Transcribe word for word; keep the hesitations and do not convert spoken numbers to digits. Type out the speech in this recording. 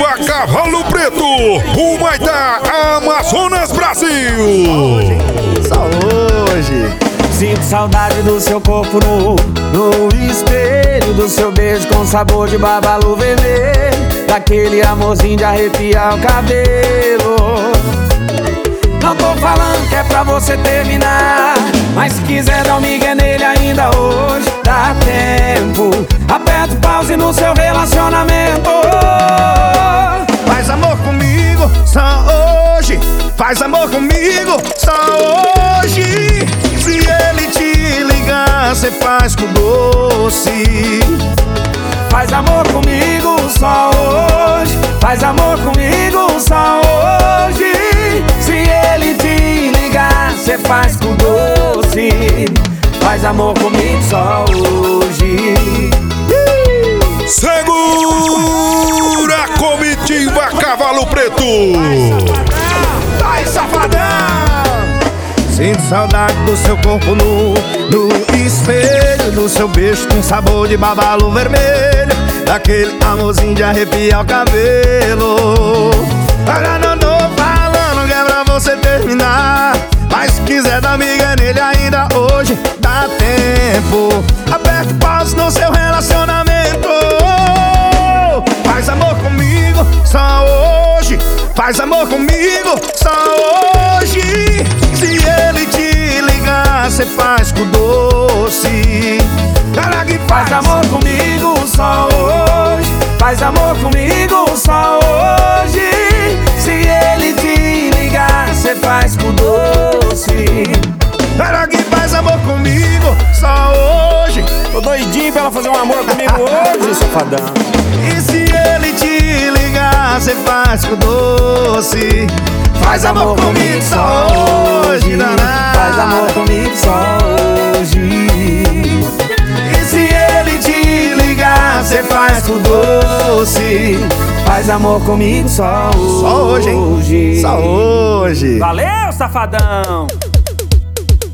Comitiva Cavalo Preto, o Maitá, Amazonas, Brasil. Só hoje. Sinto saudade do seu corpo nu, no espelho do seu beijo com sabor de babalu vermelho, daquele amorzinho de arrepiar o cabelo. Não tô falando que é pra você terminar, mas se quiser dar um migué nele ainda hoje, dá tempo. Aperta o pause no seu relacionamento. Faz amor comigo só hoje. Faz amor comigo só hoje. Se ele te ligar, cê faz com doce. Faz amor comigo só hoje. Faz amor comigo só hoje. Se ele te ligar, cê faz com doce. Faz amor comigo só hoje. Segura a Comitiva Cavalo Preto. Vai, safadão! Sinto saudade do seu corpo nu, no espelho do seu beijo com sabor de babalu vermelho, daquele amorzinho de arrepiar o cabelo. Agora não tô falando que é pra você terminar, mas se quiser dar miga nele ainda hoje, dá tempo. Aperta o pause no seu relacionamento. Faz amor comigo só hoje. Faz amor comigo só hoje. Se ele te ligar, cê faz com doce. Cara que Faz amor comigo só hoje. Faz amor comigo só hoje. Se ele te ligar, cê faz com doce. Cara que faz amor comigo só hoje. Tô doidinho pra ela fazer um amor comigo hoje, safadão. E se ele te ligar, cê faz com doce. Faz amor comigo só hoje, danado. Faz amor comigo só hoje. E se ele te ligar, cê faz com doce. Faz amor comigo só hoje. Só hoje, hein? Só hoje. Valeu, safadão!